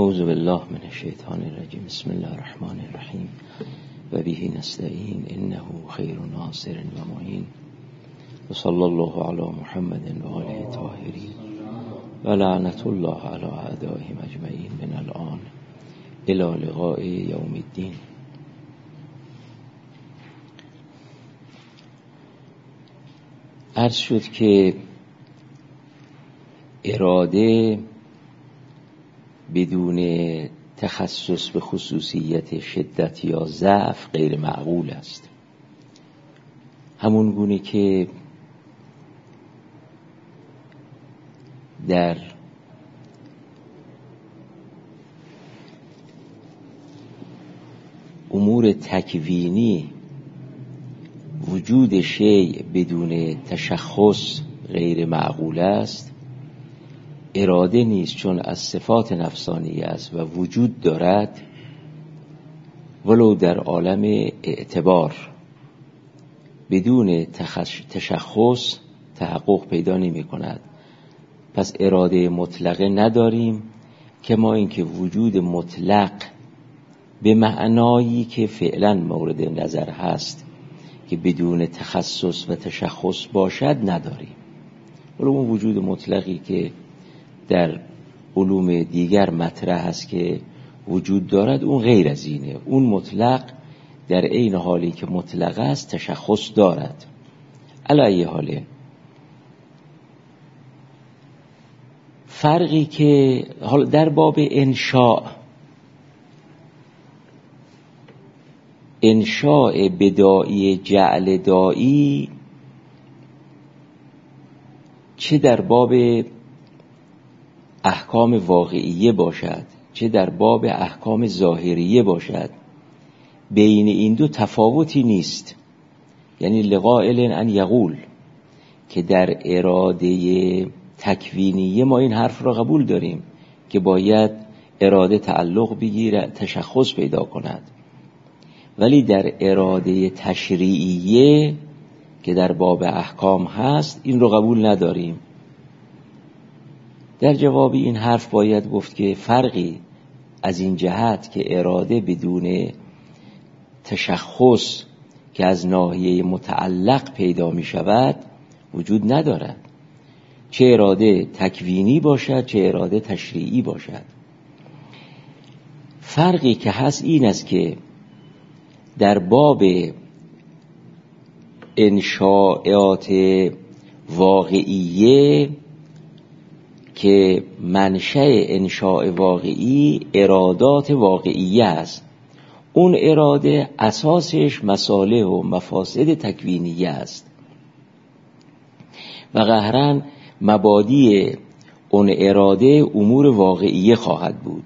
اعوذ بالله من الشیطان الرجیم. بسم الله الرحمن الرحیم و به نستعین انه خیر ناصر و معین و صلی الله علی محمد و آله الطاهرین و لعنت الله علی اعدائهم اجمعین من الان الی لقاء یوم الدین. عرض شد که اراده بدون تخصص به خصوصیت شدت یا ضعف غیر معقول است. همون گونه که در امور تکوینی وجود شیء بدون تشخص غیر معقول است، اراده نیست چون از صفات نفسانی است و وجود دارد ولو در عالم اعتبار بدون تشخص تحقق پیدا نمی کند. پس اراده مطلقه نداریم که ما اینکه وجود مطلق به معنایی که فعلا مورد نظر هست که بدون تخصص و تشخص باشد نداریم. ولی اون وجود مطلقی که در علوم دیگر مطرح است که وجود دارد اون غیر از اینه. اون مطلق در عین حالی که مطلق است تشخص دارد. علی حاله فرقی که حالا در باب انشاء بدائی جعل دائی، چه در باب احکام واقعیه باشد چه در باب احکام ظاهریه باشد، بین این دو تفاوتی نیست. یعنی لقائل ان یقول که در اراده تکوینیه ما این حرف را قبول داریم که باید اراده تعلق بگیره تشخص پیدا کند، ولی در اراده تشریعیه که در باب احکام هست این رو قبول نداریم. در جواب این حرف باید گفت که فرقی از این جهت که اراده بدون تشخص که از ناحیه متعلق پیدا می شود وجود ندارد، چه اراده تکوینی باشد چه اراده تشریعی باشد. فرقی که هست این است که در باب انشاءات واقعیه که منشأ انشاء واقعی ارادات واقعیه است، اون اراده اساسش مصالح و مفاسد تکوینیه است و قهرن مبادی اون اراده امور واقعیه خواهد بود.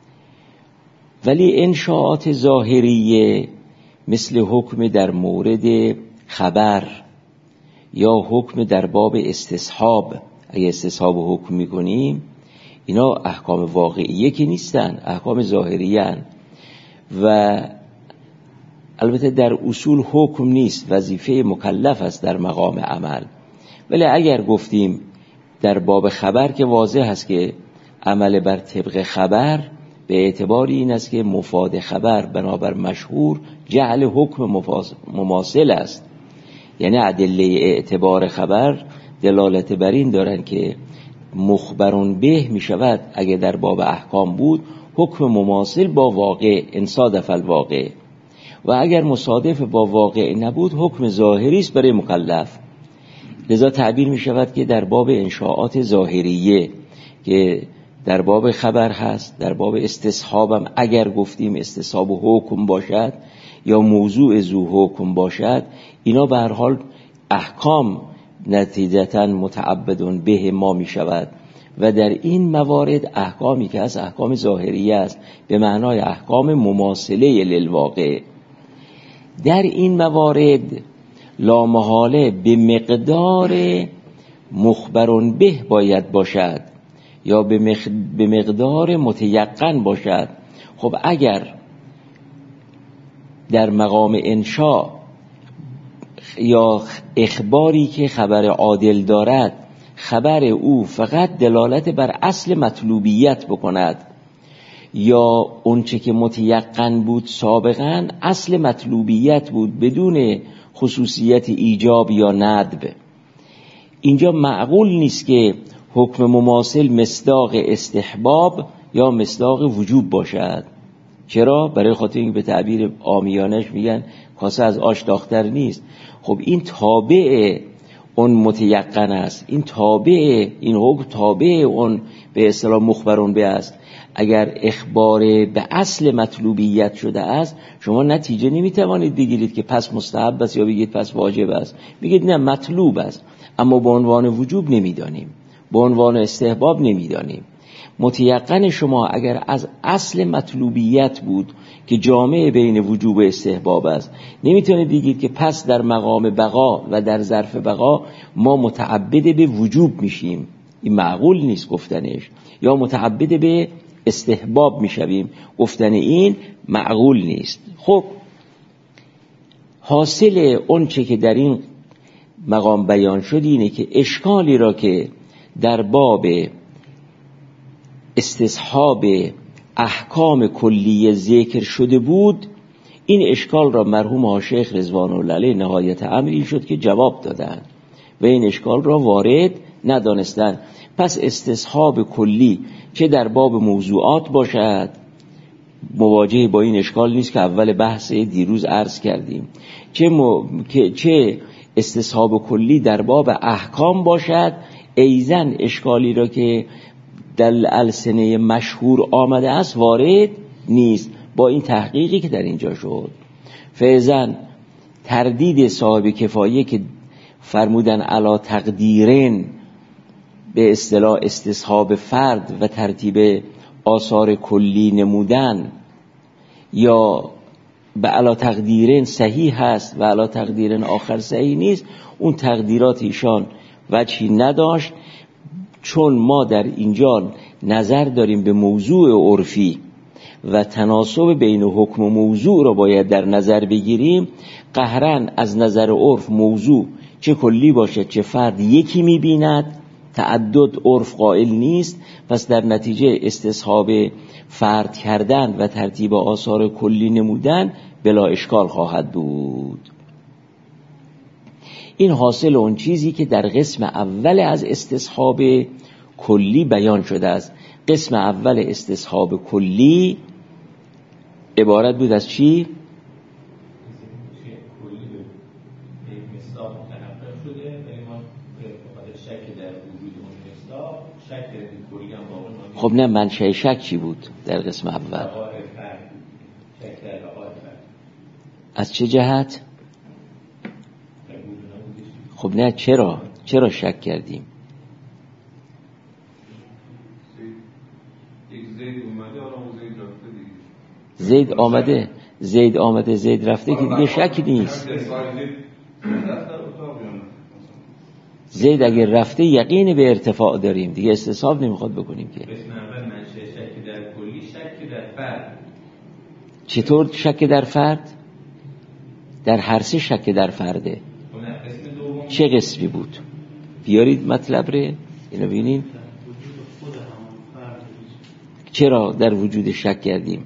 ولی انشاءات ظاهریه مثل حکم در مورد خبر یا حکم در باب استصحاب، اگه استصحاب حکم میکنیم اینا احکام واقعیه که نیستن، احکام ظاهریه هن. و البته در اصول حکم نیست، وظیفه مکلف است در مقام عمل. ولی اگر گفتیم در باب خبر که واضح است که عمل بر طبق خبر به اعتبار این است که مفاد خبر بنابر مشهور جعل حکم مماثل است. یعنی ادله اعتبار خبر دلالت بر این دارن که مخبرون به می شود اگه در باب احکام بود حکم مماثل با واقع انصادف الواقع، و اگر مصادف با واقع نبود حکم ظاهری است برای مکلف. لذا تعبیر می شود که در باب انشاءات ظاهریه که در باب خبر هست، در باب استصحاب هم اگر گفتیم استصحاب حکم باشد یا موضوع ذو حکم باشد، اینا به هر حال احکام نتیجتاً متعبدون به ما می شود. و در این موارد احکامی که از احکام ظاهریه است به معنای احکام مماثله للواقع. در این موارد لامحاله به مقدار مخبرون به باید باشد یا به مقدار متیقن باشد. خب اگر در مقام انشاء یا اخباری که خبر عادل دارد خبر او فقط دلالت بر اصل مطلوبیت بکند یا اونچه که متیقن بود سابقا اصل مطلوبیت بود بدون خصوصیت ایجاب یا ندب. اینجا معقول نیست که حکم مماثل مصداق استحباب یا مصداق وجوب باشد. چرا؟ برای خاطر اینکه به تعبیر عامیانش میگن کاسه از آش داغ‌تر نیست. خب این تابع اون متیقن است، این تابع، این حکم تابع اون به اصطلاح مخبرون به است. اگر اخبار به اصل مطلوبیت شده است، شما نتیجه نمیتوانید بگیرید که پس مستحب است یا بگید پس واجب است. بگید نه مطلوب است، اما به عنوان وجوب نمیدانیم، به عنوان استحباب نمیدانیم. متیقن شما اگر از اصل مطلوبیت بود که جامع بین وجوب و استحباب است، نمیتونید بگید که پس در مقام بقا و در ظرف بقا ما متعبد به وجوب میشیم. این معقول نیست گفتنش. یا متعبد به استحباب میشویم، گفتن این معقول نیست. خب حاصل اون چه که در این مقام بیان شد اینه که اشکالی را که در باب استصحاب احکام کلیه ذکر شده بود، این اشکال را مرحوم شیخ رضوان الله علیه نهایت امری شد که جواب دادند و این اشکال را وارد ندانستند. پس استصحاب کلی چه در باب موضوعات باشد، مواجه با این اشکال نیست که اول بحث دیروز عرض کردیم، چه استصحاب کلی در باب احکام باشد، ایزن اشکالی را که در السنه مشهور آمده است وارد نیست با این تحقیقی که در اینجا شد. فیزن تردید صاحب کفایه که فرمودن علا تقدیرن به اصطلاح استصحاب فرد و ترتیب آثار کلی نمودن، یا به علا تقدیرن صحیح هست و علا تقدیرن آخر صحیح نیست، اون تقدیرات ایشان وجهی نداشت. چون ما در اینجا نظر داریم به موضوع عرفی و تناسب بین حکم و موضوع را باید در نظر بگیریم، قهرن از نظر عرف موضوع چه کلی باشد چه فرد یکی می‌بیند، تعدد عرف قائل نیست. پس در نتیجه استصحاب فرد کردن و ترتیب آثار کلی نمودن بلا اشکال خواهد بود. این حاصل اون چیزی که در قسم اول از استصحاب کلی بیان شده است. قسم اول استصحاب کلی عبارت بود از چی؟ خب نه، منشأ شک چی بود در قسم اول؟ از چه جهت؟ خب نه، چرا شک کردیم؟ زید آمده زید رفته که دیگه شک نیست. زید اگر رفته یقین به ارتفاع داریم، دیگه استصحاب نمیخواد بکنیم که. قسم اول منشأ شک در کلی، شک در فرد. چطور شک در فرد؟ در هر سه شک در فرده. چه قسمی بود؟ بیارید مطلب رو اینو ببینیم. چرا در وجود شک کردیم؟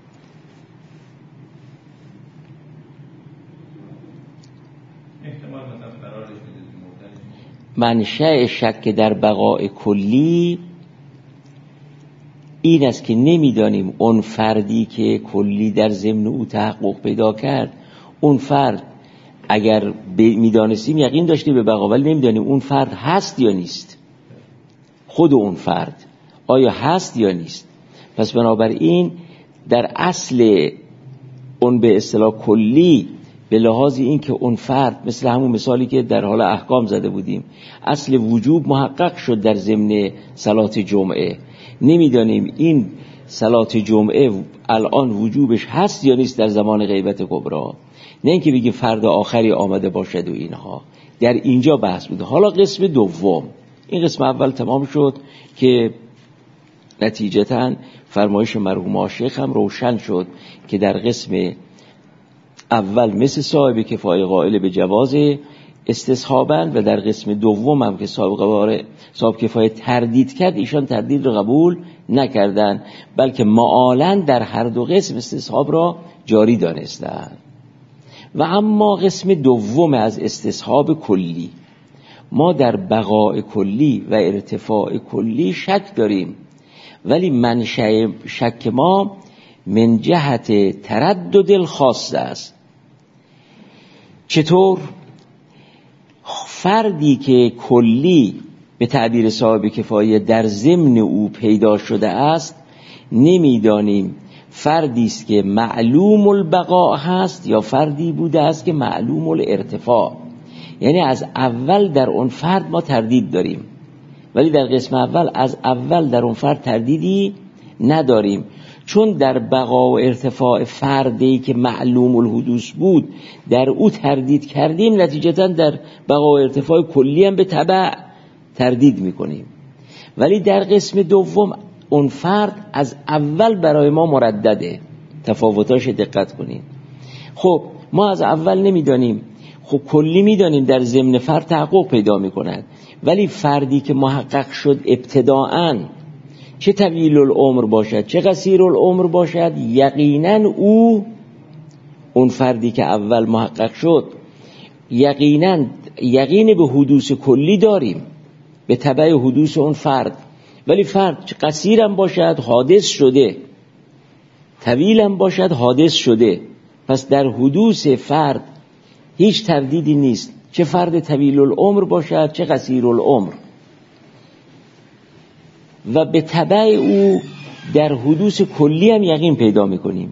منشأ شک در بقاء کلی این است که نمیدانیم اون فردی که کلی در ضمن او تحقق پیدا کرد، اون فرد اگر میدانستیم یقین داشتیم به بقا، ولی نمیدانیم اون فرد هست یا نیست. خود اون فرد آیا هست یا نیست. پس بنابراین در اصل اون به اصطلاح کلی، به لحاظ این که اون فرد مثل همون مثالی که در حال احکام زده بودیم، اصل وجوب محقق شد در ضمن صلات جمعه، نمیدانیم این صلات جمعه الان وجوبش هست یا نیست در زمان غیبت کبری. نه اینکه بگیم فرد آخری آمده باشد و اینها. در اینجا بحث بوده. حالا قسم دوم، این قسم اول تمام شد که نتیجتاً فرمایش مرحوم شیخ هم روشن شد که در قسم اول مثل صاحب کفایه قائل به جواز استصحاباً و در قسم دوم هم که صاحب کفایه تردید کرد، ایشان تردید رو قبول نکردن، بلکه معالاً در هر دو قسم استصحاب را جاری دانستند. و اما قسم دوم از استصحاب کلی، ما در بقاء کلی و ارتفاع کلی شک داریم، ولی منشأ شک ما من جهت تردد الخاص است. چطور؟ فردی که کلی به تعبیر صاحب کفایه در ضمن او پیدا شده است، نمیدانیم فردی است که معلوم البقاء هست یا فردی بوده است که معلوم الارتفاع. یعنی از اول در اون فرد ما تردید داریم، ولی در قسم اول از اول در اون فرد تردیدی نداریم، چون در بقا و ارتفاع فردی که معلوم الحدوث بود در او تردید کردیم، نتیجتا در بقا و ارتفاع کلی هم به تبع تردید میکنیم. ولی در قسم دوم اون فرد از اول برای ما مردده. تفاوتاش دقت کنید. خب ما از اول نمیدانیم، خب کلی میدانیم در ضمن فرد تحقق پیدا میکند، ولی فردی که محقق شد ابتداءً، چه طویل العمر باشد چه قصیر العمر باشد، یقیناً اون فردی که اول محقق شد یقیناً یقین به حدوث کلی داریم به تبع حدوث اون فرد. ولی فرد قصیرم باشد حادث شده، طویلم باشد حادث شده، پس در حدوث فرد هیچ تردیدی نیست، چه فرد طویل العمر باشد چه قصیر العمر. و به تبع او در حدوث کلی هم یقین پیدا میکنیم.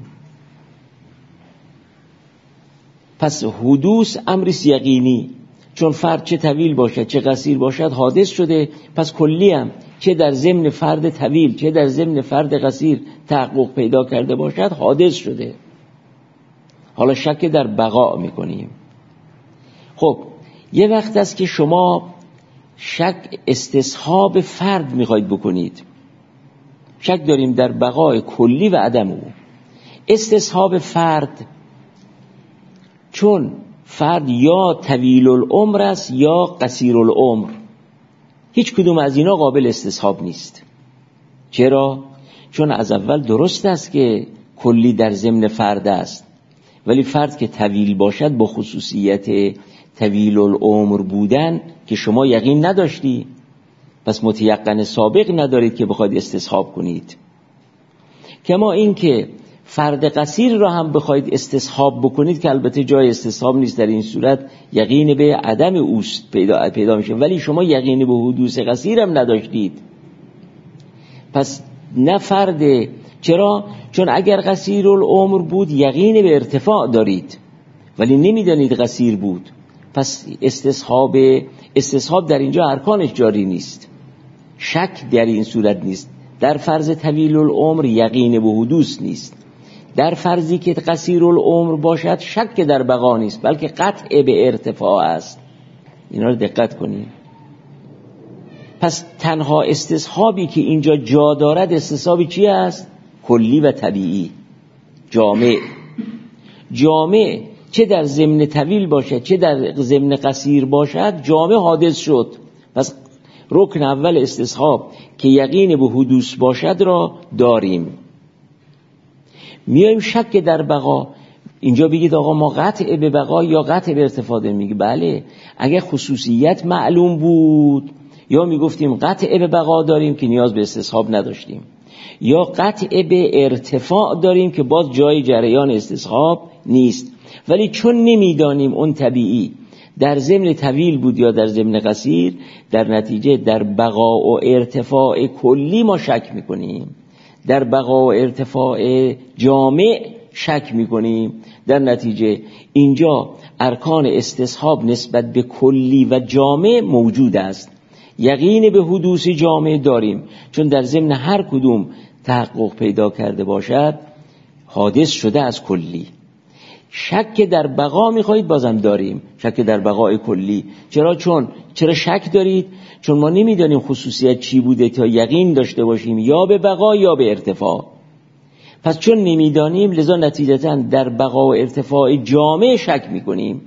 پس حدوث امریست یقینی، چون فرد چه طویل باشد چه قصیر باشد حادث شده، پس کلی هم چه در ضمن فرد طویل چه در ضمن فرد قصیر تحقق پیدا کرده باشد حادث شده. حالا شک در بقا میکنیم. خب یه وقت است که شما شک استصحاب فرد میخواید بکنید، شک داریم در بقای کلی و عدم او. استصحاب فرد، چون فرد یا طویل العمر است یا قصیر العمر، هیچ کدوم از اینا قابل استصحاب نیست. چرا؟ چون از اول درست است که کلی در ضمن فرد است، ولی فرد که طویل باشد با خصوصیت طویل العمر بودن که شما یقین نداشتی، پس متیقن سابق ندارید که بخواید استصحاب کنید. کما این که فرد قصیر را هم بخواید استصحاب بکنید که البته جای استصحاب نیست، در این صورت یقین به عدم اوست پیدا میشه، ولی شما یقین به حدوث قصیر هم نداشتید. پس نه فرد، چرا؟ چون اگر قصیر العمر بود یقین به ارتفاع دارید ولی نمیدانید قصیر بود، پس استصحاب در اینجا ارکانش جاری نیست، شک در این صورت نیست. در فرض طویل العمر یقین به حدوث نیست، در فرضی که قصیر العمر باشد شک در بقا نیست بلکه قطع به ارتفاع است. اینا رو دقت کنید. پس تنها استصحابی که اینجا جا دارد استصحابی چی است؟ کلی و طبیعی، جامع چه در ضمن طویل باشد چه در ضمن قصیر باشد جامع حادث شد. پس رکن اول استصحاب که یقین به حدوث باشد را داریم. میایم شک در بقا. اینجا بگید آقا ما قطع به بقا یا قطع به ارتفاع داریم. میگه بله، اگه خصوصیت معلوم بود یا میگفتیم قطع به بقا داریم که نیاز به استصحاب نداشتیم، یا قطع به ارتفاع داریم که باز جای جریان استصحاب نیست. ولی چون نمیدانیم اون طبیعی در ضمن طویل بود یا در ضمن قصیر، در نتیجه در بقا و ارتفاع کلی ما شک میکنیم، در بقا و ارتفاع جامع شک میکنیم. در نتیجه اینجا ارکان استصحاب نسبت به کلی و جامع موجود است. یقین به حدوث جامع داریم چون در ضمن هر کدوم تحقق پیدا کرده باشد حادث شده از کلی. شک در بقا میخواهید بازم داریم، شک در بقای کلی. چرا شک دارید؟ چون ما نمیدانیم خصوصیت چی بوده تا یقین داشته باشیم یا به بقا یا به ارتفاع. پس چون نمیدانیم لذا نتیجتاً در بقا و ارتفاع جامع شک میکنیم.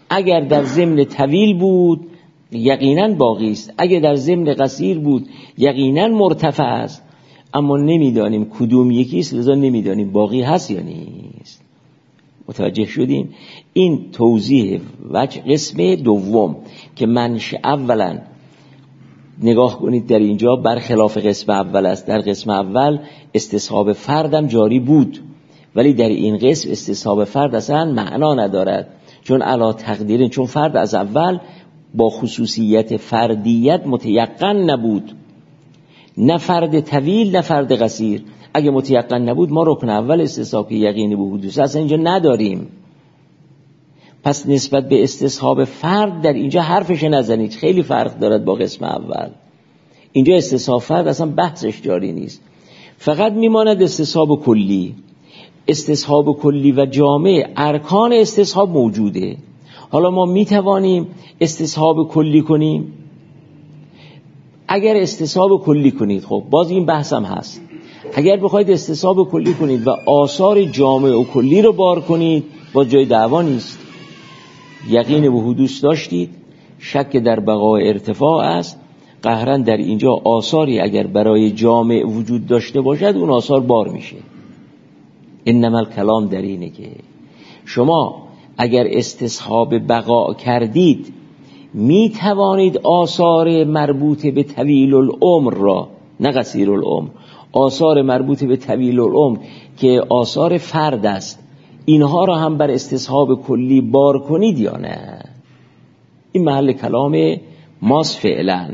اگر در ضمن طویل بود یقینا باقی است، اگر در ضمن قصیر بود یقینا مرتفع است، اما نمیدانیم کدوم یکی است، لذا نمیدانیم باقی هست یا نیست. متوجه شدین؟ این توضیح وجه قسم دوم که منشأ اولا نگاه کنید در اینجا برخلاف قسم اول است. در قسم اول استصحاب فردم جاری بود، ولی در این قسم استصحاب فرد اصلا معنا ندارد، چون علا تقدیرین، چون فرد از اول با خصوصیت فردیت متیقن نبود، نه فرد طویل نه فرد قصیر. اگه متیقن نبود ما رکن اول استصحاب یقینی به حدوث اصلا اینجا نداریم. پس نسبت به استصحاب فرد در اینجا حرفش نزنید، خیلی فرق دارد با قسم اول. اینجا استصحاب فرد اصلا بحثش جاری نیست، فقط میماند استصحاب کلی. استصحاب کلی و جامع ارکان استصحاب موجوده. حالا ما میتوانیم استصحاب کلی کنیم. اگر استصحاب کلی کنید، خب باز این بحث هم هست، اگر بخواید استصحاب کلی کنید و آثار جامع و کلی رو بار کنید، باز جای دعوا نیست. یقین به حدوث داشتید، شک در بقای ارتفاع است، قهرن در اینجا آثاری اگر برای جامع وجود داشته باشد اون آثار بار میشه. انما الکلام در اینه که شما اگر استصحاب بقا کردید می توانید آثار مربوط به طویل العمر را، نه قصیر العمر، آثار مربوط به طویل العمر که آثار فرد است، اینها را هم بر استصحاب کلی بار کنید یا نه. این محل کلام ماست فعلا.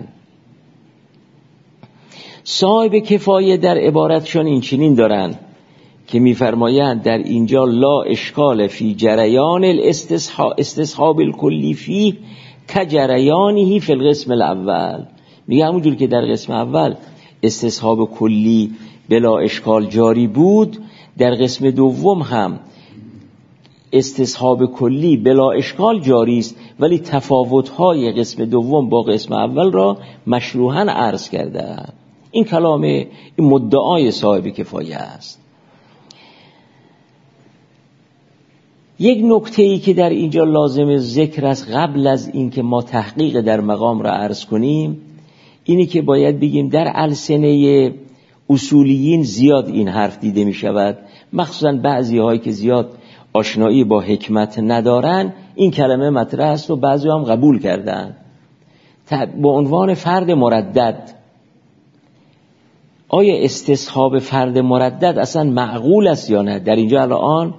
صاحب کفایه در عبارتشان این چنین دارند که می‌فرمایند در اینجا لا اشکال فی جریان استصحاب الکلی فی کجریانه فی القسم الاول. میگه همونجور که در قسم اول استصحاب کلی بلا اشکال جاری بود، در قسم دوم هم استصحاب کلی بلا اشکال جاری است، ولی تفاوت‌های قسم دوم با قسم اول را مشروحاً عرض کرده. این کلام، این مدعای صاحب کفایه است. یک نکته‌ای که در اینجا لازم ذکر است قبل از اینکه ما تحقیق در مقام را عرض کنیم، اینی که باید بگیم در السنه اصولیین زیاد این حرف دیده می شود، مخصوصا بعضی هایی که زیاد آشنایی با حکمت ندارن این کلمه مطرح است و بعضی هم قبول کردن با عنوان فرد مردد. آیا استصحاب فرد مردد اصلا معقول است یا نه؟ در اینجا الان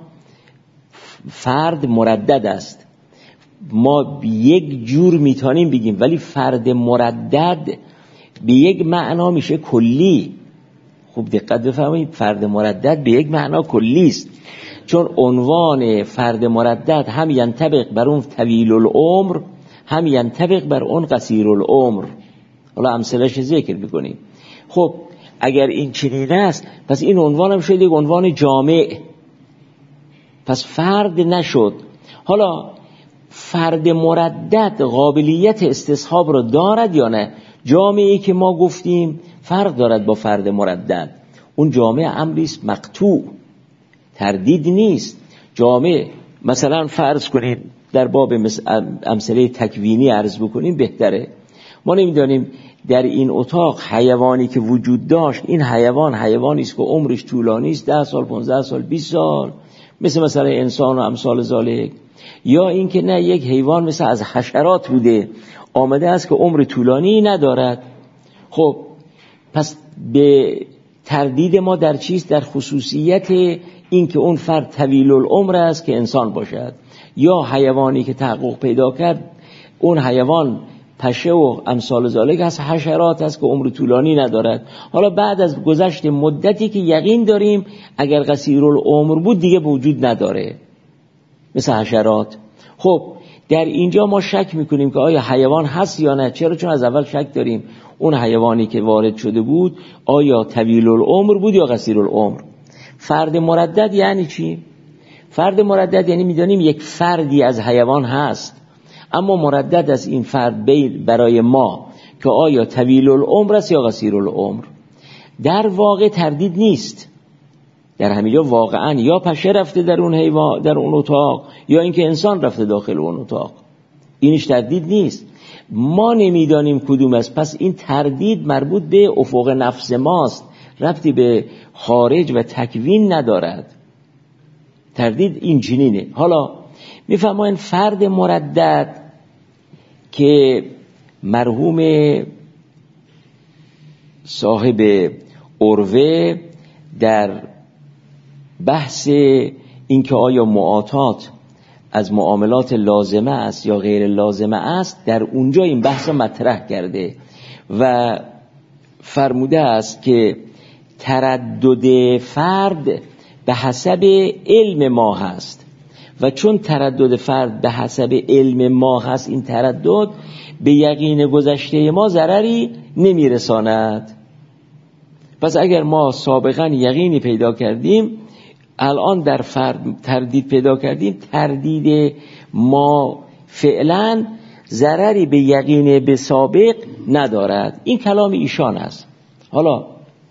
فرد مردد است، ما یک جور میتونیم بگیم، ولی فرد مردد به یک معنا میشه کلی. خوب دقت بفرمایید، فرد مردد به یک معنا کلی است، چون عنوان فرد مردد هم ینطبق بر اون طویل العمر، هم ینطبق بر اون قصیر العمر. حالا امثله‌اش ذکر میکنیم. خب اگر این چنین است، پس این عنوان هم شد یک عنوان جامع، پس فرد نشد. حالا فرد مردد قابلیت استصحاب رو دارد یا نه؟ جامعی که ما گفتیم فرق دارد با فرد مردد، اون جامعه امریست مقطوع، تردید نیست. جامعه مثلا فرض کنید در باب امثله تکوینی عرض بکنیم بهتره. ما نمیدانیم در این اتاق حیوانی که وجود داشت، این حیوانی است که عمرش طولانی است، 10 سال 15 سال 20 سال، مثلا انسان و امثال ذالک، یا این که نه یک حیوان مثل از حشرات بوده آمده است که عمر طولانی ندارد. خب پس به تردید ما در چیست؟ در خصوصیت این که اون فرد طویل العمر است که انسان باشد، یا حیوانی که تحقق پیدا کرد اون حیوان پشه و امثال ذالک از حشرات است که عمر طولانی ندارد. حالا بعد از گذشت مدتی که یقین داریم اگر قصیر العمر بود دیگه وجود نداره مثل حشرات. خب در اینجا ما شک میکنیم که آیا حیوان هست یا نه. چرا؟ چون از اول شک داریم اون حیوانی که وارد شده بود آیا طویل العمر بود یا قصیر العمر. فرد مردد یعنی چی؟ فرد مردد یعنی میدانیم یک فردی از حیوان هست، اما مردد از این فرد برای ما که آیا طویل العمر است یا قصیر العمر. در واقع تردید نیست، در همینجا واقعا یا پشه رفته در اون حیوان در اون اتاق، یا اینکه انسان رفته داخل اون اتاق. اینش تردید نیست. ما نمیدانیم کدوم است، پس این تردید مربوط به افق نفس ماست، ربطی به خارج و تکوین ندارد. تردید این چنینه. حالا میفرمایند فرد مردد که مرحوم صاحب عروه در بحث اینکه آیا معاطات از معاملات لازمه است یا غیر لازمه است، در اونجا این بحث مطرح کرده و فرموده است که تردد فرد به حسب علم ما هست و چون تردد فرد به حسب علم ما هست، این تردد به یقین گذشته ما ضرری نمیرساند. پس اگر ما سابقا یقینی پیدا کردیم، الان در فرد تردید پیدا کردیم، تردید ما فعلا ضرری به یقین به سابق ندارد. این کلام ایشان است. حالا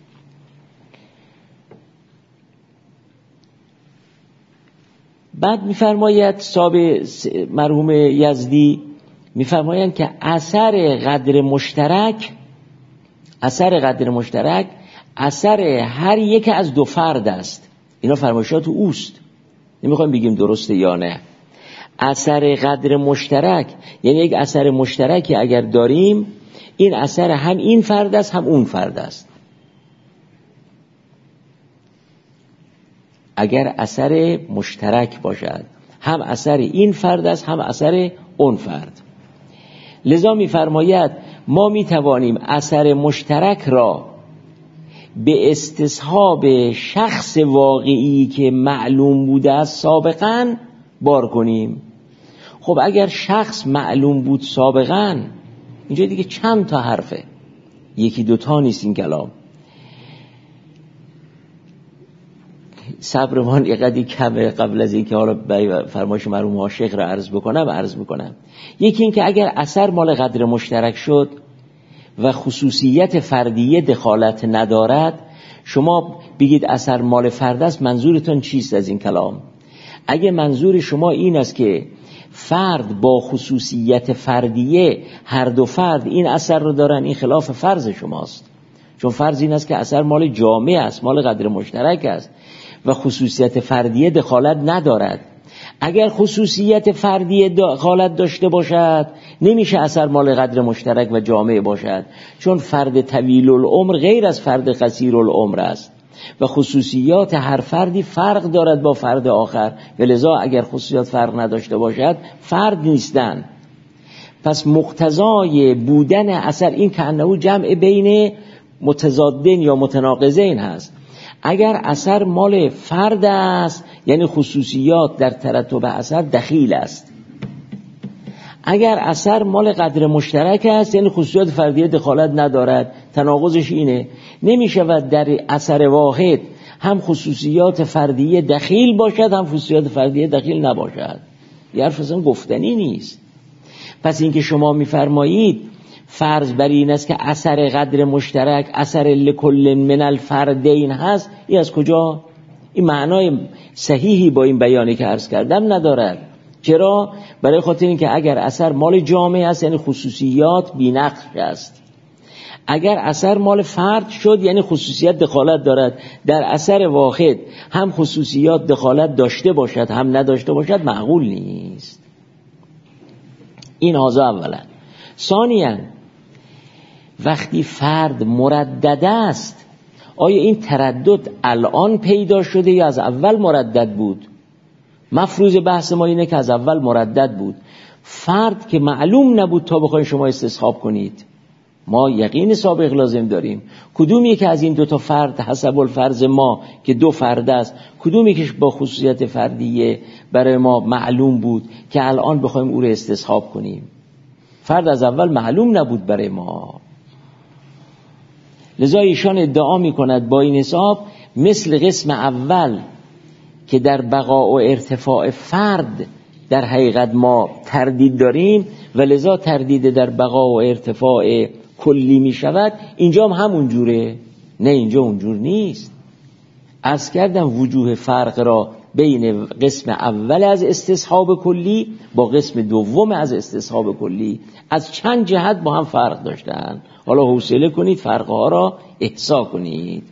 بعد میفرماید صاحب مرحوم یزدی میفرمایند که اثر قدر مشترک اثر هر یک از دو فرد است. اینا فرمایشات اوست، نمیخوایم بگیم درسته یا نه. اثر قدر مشترک یعنی یک اثر مشترکی اگر داریم، این اثر هم این فرد است هم اون فرد است. اگر اثر مشترک باشد، هم اثر این فرد است هم اثر اون فرد. لذا می‌فرماید ما می‌توانیم اثر مشترک را به استصحاب شخص واقعی که معلوم بوده است سابقاً بار کنیم. خب اگر شخص معلوم بود سابقاً، اینجا دیگه چند تا حرفه، یکی دوتا نیست این کلام. صبرمان یقدی کمه قبل از اینکه حالا فرمایش مرحوم عاشق را عرض میکنم. یکی این که اگر اثر مال قدر مشترک شد و خصوصیت فردیه دخالت ندارد، شما بگید اثر مال فرد است، منظورتون چیست از این کلام؟ اگه منظور شما این است که فرد با خصوصیت فردیه، هر دو فرد این اثر رو دارن، این خلاف فرض شماست. چون فرض این است که اثر مال جامع است، مال قدر مشترک است و خصوصیت فردیه دخالت ندارد. اگر خصوصیت فردیه دخالت داشته باشد، نمیشه اثر مال قدر مشترک و جامع باشد، چون فرد طویل العمر غیر از فرد قصیر العمر است و خصوصیات هر فردی فرق دارد با فرد آخر، و لذا اگر خصوصیات فرق نداشته باشد فرد نیستن. پس مقتضای بودن اثر این که انه جمع بین متضادین یا متناقضین هست. اگر اثر مال فرد است یعنی خصوصیات در ترتب اثر دخیل است. اگر اثر مال قدر مشترک است یعنی خصوصیات فردیه دخالت ندارد. تناقضش اینه، نمیشود در اثر واحد هم خصوصیات فردیه دخیل باشد هم خصوصیات فردیه دخیل نباشد. یه حرف اصلا گفتنی نیست. پس اینکه شما میفرمایید فرض بر این است که اثر قدر مشترک اثر لکل من الفردین هست، این از کجا؟ این معنای صحیحی با این بیانی که عرض کردم ندارد. چرا؟ برای خاطر این که اگر اثر مال جامع است یعنی خصوصیات بی‌نقص است. اگر اثر مال فرد شد یعنی خصوصیت دخالت دارد. در اثر واحد هم خصوصیات دخالت داشته باشد هم نداشته باشد معقول نیست. این هذا اولا. ثانیاً وقتی فرد مردد است، آیا این تردد الان پیدا شده یا از اول مردد بود؟ مفروض بحث ما اینه که از اول مردد بود. فرد که معلوم نبود تا بخواید شما استصحاب کنید. ما یقین سابق لازم داریم. کدومی که از این دو تا فرد حسب الفرض ما که دو فرد است، کدومی که با خصوصیت فردیه برای ما معلوم بود که الان بخوایم او رو استصحاب کنیم؟ فرد از اول معلوم نبود برای ما. لذا ایشان ادعا می کند با این حساب مثل قسم اول که در بقا و ارتفاع فرد در حقیقت ما تردید داریم و لذا تردید در بقا و ارتفاع کلی می شود، اینجا هم همون جوره. نه، اینجا اونجور نیست. عرض کردم وجوه فرق را بین قسم اول از استصحاب کلی با قسم دوم از استصحاب کلی از چند جهت با هم فرق داشتن. حالا حوصله کنید فرقها را احصا کنید.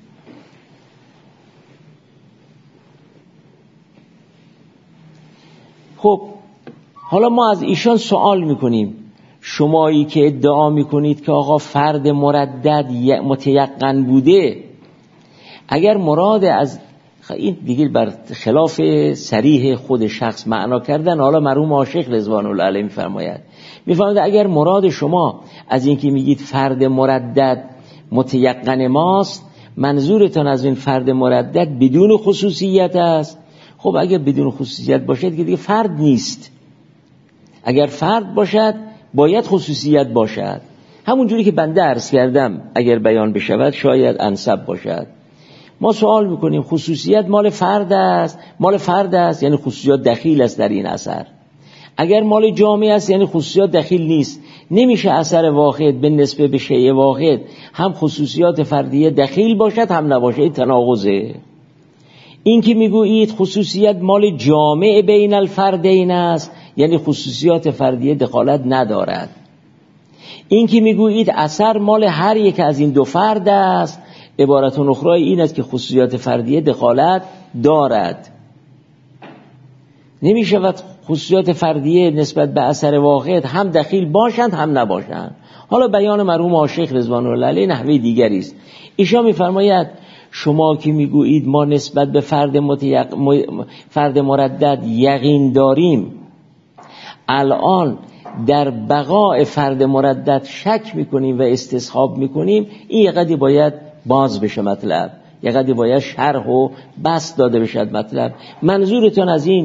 خب حالا ما از ایشان سوال میکنیم، شمایی که ادعا میکنید که آقا فرد مردد متیقن بوده، اگر مراد از این دیگه بر خلاف صریح خود شخص معنا کردن، حالا مرحوم عاشق رضوان الله علیه میفرماید اگر مراد شما از این که میگید فرد مردد متیقن ماست، منظورتان از این فرد مردد بدون خصوصیت است. خب اگر بدون خصوصیت باشد دیگه فرد نیست. اگر فرد باشد باید خصوصیت باشد. همون جوری که بنده عرض کردم اگر بیان بشود شاید انسب باشد. ما سوال میکنیم خصوصیت مال فرد است یعنی خصوصیات دخیل است در این اثر. اگر مال جامعه است یعنی خصوصیات دخیل نیست. نمیشه اثر واحد به نسبت به شیء واحد هم خصوصیات فردیه دخیل باشد هم نباشه، تناقضه. این که میگویید خصوصیت مال جامع بین الفردین است یعنی خصوصیات فردیه دخالت ندارد. این که میگویید اثر مال هر یک از این دو فرد است، عبارت اخرى این است که خصوصیات فردیه دخالت دارد. نمی شود خصوصیات فردیه نسبت به اثر واحد هم دخیل باشند هم نباشند. حالا بیان مرحوم عاشق رضوان الله علیه نحوه دیگری است. ایشان میفرماید شما که میگویید ما نسبت به فرد مردد یقین داریم، الان در بقاء فرد مردد شک میکنیم و استصحاب میکنیم، این یقدی باید باز بشه مطلب، یقدی باید شرح و بسط داده بشد مطلب. منظورتون از این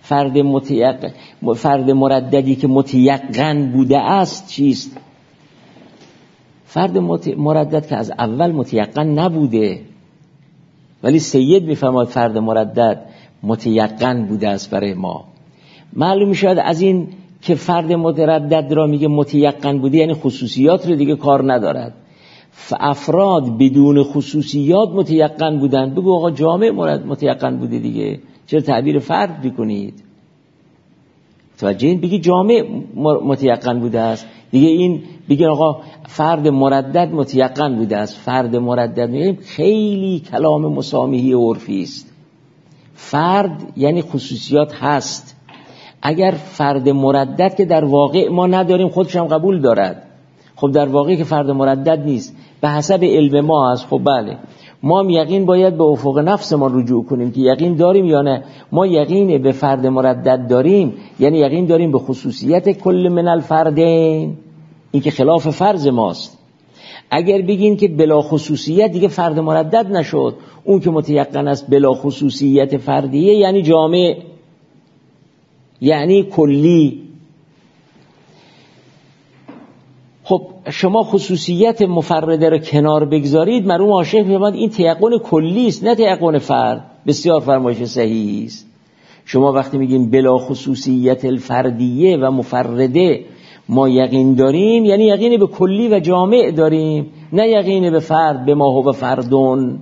فرد مرددی که متیقن بوده است چیست؟ فرد مردد که از اول متیقن نبوده، ولی سید میفرماید فرد مردد متیقن بوده است برای ما. معلوم میشود از این که فرد مردد را میگه متیقن بوده یعنی خصوصیات رو دیگه کار ندارد. افراد بدون خصوصیات متیقن بودن، بگو آقا جامع متیقن بوده دیگه، چرا تعبیر فرد بکنید؟ توجه این بگی جامع متیقن بوده است دیگه، این بگی آقا فرد مردد متیقن بوده است. فرد مردد میگیم خیلی کلام مسامحی عرفی است. فرد یعنی خصوصیات هست. اگر فرد مردد که در واقع ما نداریم خودش هم قبول دارد، خب در واقع که فرد مردد نیست به حسب علم ما هست، خب بله ما هم یقین باید به افق نفس ما رجوع کنیم که یقین داریم یا نه. ما یقین به فرد مردد داریم یعنی یقین داریم به خصوصیت کل من الفردین، این که خلاف فرض ماست. اگر بگین که بلا خصوصیت دیگه فرد مردد نشد، اون که متیقن است بلا خصوصیت فردیه یعنی جامع یعنی کلی. خب شما خصوصیت مفرده رو کنار بگذارید، مرحوم عاشق می‌فرماید این تیقن کلی است نه تیقن فرد. بسیار فرمایش صحیحی است. شما وقتی میگیم بلا خصوصیت الفردیه و مفرده ما یقین داریم یعنی یقین به کلی و جامع داریم، نه یقین به فرد، به ما هو فردون.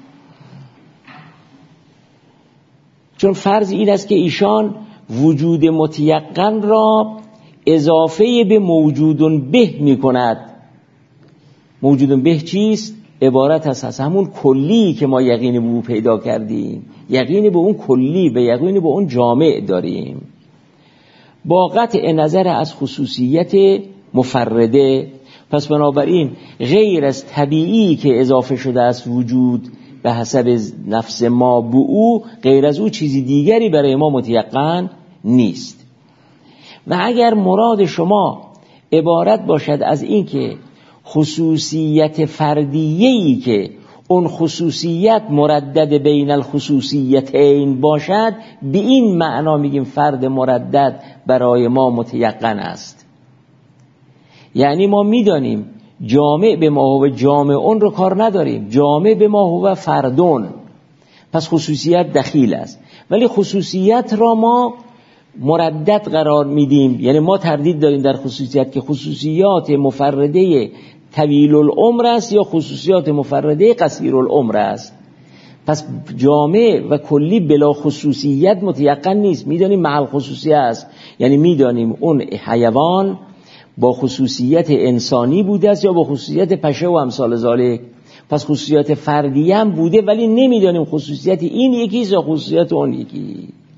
چون فرض این است که ایشان وجود متیقن را اضافه به موجودون به می کند. موجودون به چیست؟ عبارت است از همون کلی که ما یقین به او پیدا کردیم، یقین به اون کلی و یقین به اون جامع داریم، با قطع نظر از خصوصیت مفرده. پس بنابراین غیر از طبیعی که اضافه شده است وجود به حسب نفس ما به او، غیر از او چیزی دیگری برای ما متیقن نیست. و اگر مراد شما عبارت باشد از این که خصوصیت فردیه‌ای که اون خصوصیت مردد بین الخصوصیتین باشد، به این معنا میگیم فرد مردد برای ما متیقن است. یعنی ما میدانیم جامع به ما هو جامعون رو کار نداریم، جامع به ما هو فردون، پس خصوصیت دخیل است، ولی خصوصیت را ما مردد قرار میدیم. یعنی ما تردید داریم در خصوصیت که خصوصیات مفرده طویل العمر است یا خصوصیات مفرده قصیر العمر است. پس جامع و کلی بلا خصوصیت متیقن نیست. میدانیم محل خصوصی است، یعنی میدانیم اون حیوان با خصوصیت انسانی بوده است یا با خصوصیت پشه و امثال ذالک. پس خصوصیت فردی هم بوده، ولی نمیدانیم خصوصیت این یکیست یا خصوصیت اون یکی.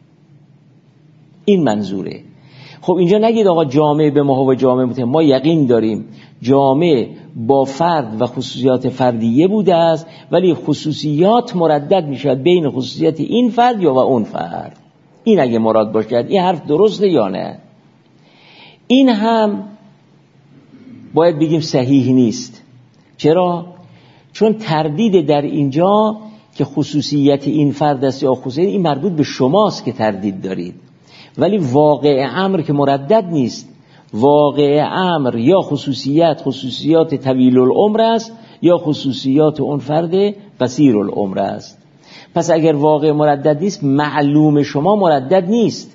این منظوره. خب اینجا نگید آقا جامع به ما و جامع متهم. ما یقین داریم جامع با فرد و خصوصیات فردیه بوده است، ولی خصوصیات مردد میشد بین خصوصیت این فرد یا و اون فرد. این اگه مراد باشد این حرف درسته یا نه؟ این هم باید بگیم صحیح نیست. چرا؟ چون تردید در اینجا که خصوصیت این فرد است یا خصوصیت این مربوط به شماست که تردید دارید، ولی واقع امر که مردد نیست. واقع امر یا خصوصیات طویل العمر است یا خصوصیات اون فرد قصیر العمر است. پس اگر واقع مردد نیست، معلوم شما مردد نیست.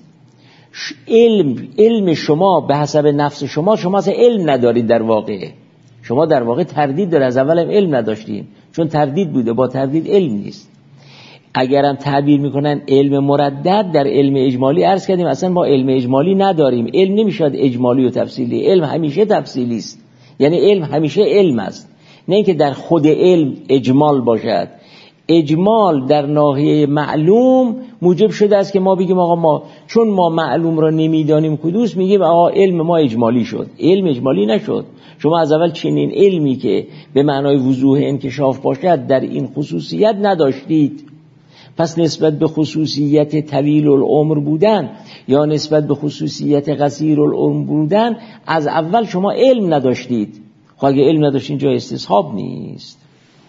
علم شما به حسب نفس شما اصلا علم ندارید. در واقع شما در واقع تردید داره. از اول هم علم نداشتیم، چون تردید بوده. با تردید علم نیست. اگرم تعبیر میکنن علم مردد، در علم اجمالی عرض کردیم اصلا ما علم اجمالی نداریم. علم نمیشد اجمالی و تفصیلی. علم همیشه تفصیلی است، یعنی علم همیشه علم است، نه اینکه در خود علم اجمال باشد. اجمال در ناحیه معلوم موجب شده است که ما بگیم آقا ما چون ما معلوم را نمیدانیم کدوس، میگیم آقا علم ما اجمالی شد. علم اجمالی نشد. شما از اول چنین علمی که به معنای وضوح انکشاف باشد در این خصوصیت نداشتید. پس نسبت به خصوصیت طویل العمر بودن یا نسبت به خصوصیت قصیر العمر بودن از اول شما علم نداشتید. خب اگه علم نداشتین جای استصحاب نیست.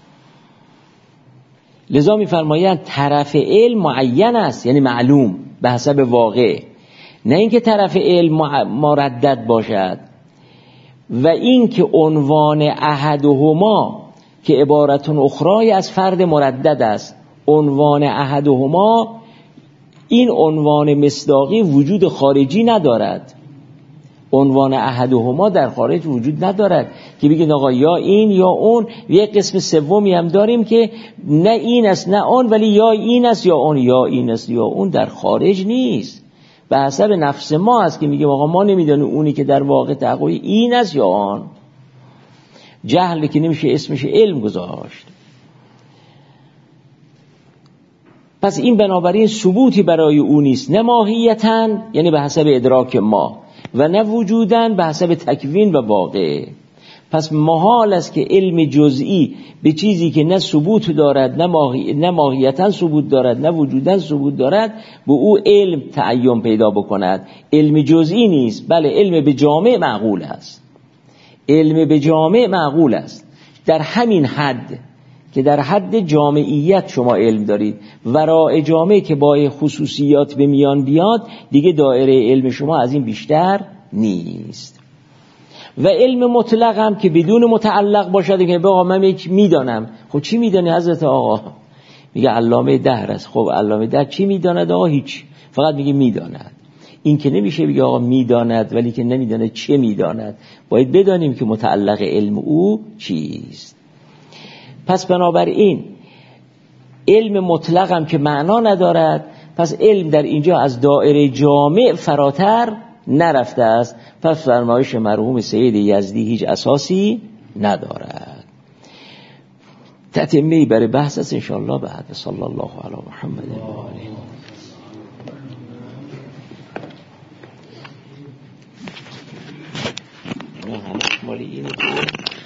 لذا می‌فرمایند طرف علم معین است، یعنی معلوم به حسب واقع، نه اینکه طرف علم مردد باشد. و این که عنوان احدهما که عبارتون اخرای از فرد مردد است، عنوان احدهما، این عنوان مصداقی وجود خارجی ندارد. عنوان احدهما در خارج وجود ندارد که بگید آقا یا این یا اون. یک قسم سومی هم داریم که نه این است نه اون، ولی یا این است یا اون، یا این است یا اون. در خارج نیست. به حسب نفس ما است که میگیم آقا ما نمیدونیم اونی که در واقع تحقیق این است یا آن. جهل که نمیشه اسمش علم گذاشت. پس این بنابراین ثبوتی برای او نیست، نه ماهیتاً یعنی به حسب ادراک ما، و نه وجوداً به حسب تکوین و واقع. پس محال است که علم جزئی به چیزی که نه ثبوت دارد نه ماهیتاً ثبوت دارد نه وجوداً ثبوت دارد به او علم تعین پیدا بکند. علم جزئی نیست، بله علم به جامع معقول است. علم به جامع معقول است در همین حد که در حد جامعیت شما علم دارید. ورای جامع که با خصوصیات به میان بیاد دیگه دایره علم شما از این بیشتر نیست. و علم مطلق هم که بدون متعلق باشد که آقا من میدانم. خب چی میدانی حضرت آقا؟ میگه علامه دهر است. خب علامه دهر چی میداند آقا؟ هیچ، فقط میگه میداند. این که نمیشه بگه آقا میداند ولی که نمیداند چه میداند. باید بدانیم که متعلق علم او چیست. پس بنابراین علم مطلق هم که معنا ندارد، پس علم در اینجا از دایره جامع فراتر نرفته است. پس فرمایش مرحوم سید یزدی هیچ اساسی ندارد. تتمه‌ای برای بحث است انشاءالله بعد. صلی الله علی محمد و آله.